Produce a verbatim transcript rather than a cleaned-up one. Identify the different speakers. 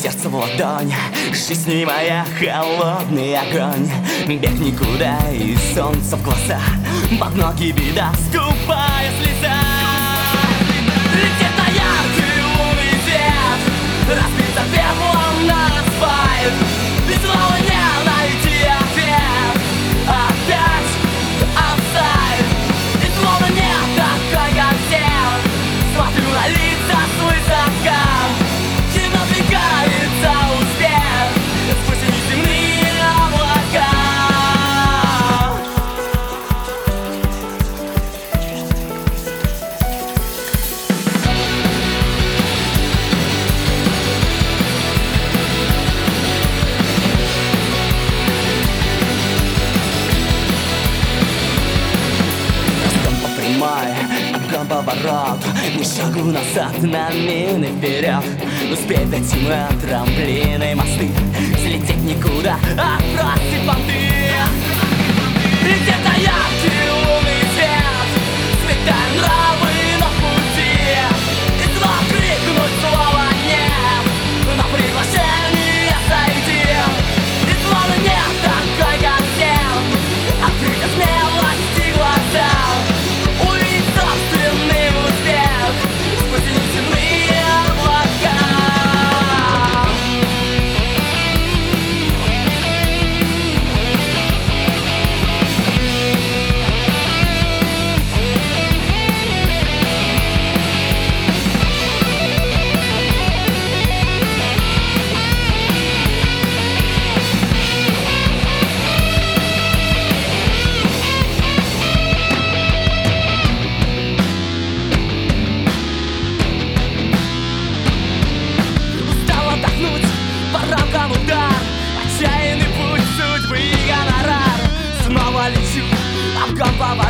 Speaker 1: сердце в ладонь, жизнь моя холодный огонь. Бег никуда и солнце в глаза, под ноги беда, скупая слеза. Летит на яркий лунный свет, разбито пеплом на асфальт. И снова не найти ответ, опять аутсайд. И снова нет такой, как все. Смотрю на лица свысока, и надвигается успех сквозь неземные облака. Огонь поворот, ни шагу назад, на мины вперед. Успеть дойти мы трамплины, мосты, слететь никуда, отбросить понты. И где-то яркий лунный свет, светаем нравы на пути. И снова крикнуть слово нет, на приглашение сойти. И снова нет такой, как все, открыть от смелости глаза. Собственный успех сквозь неземные облака. Удар, отчаянный путь судьбы и гонорар. Снова лечу, обгон поворот.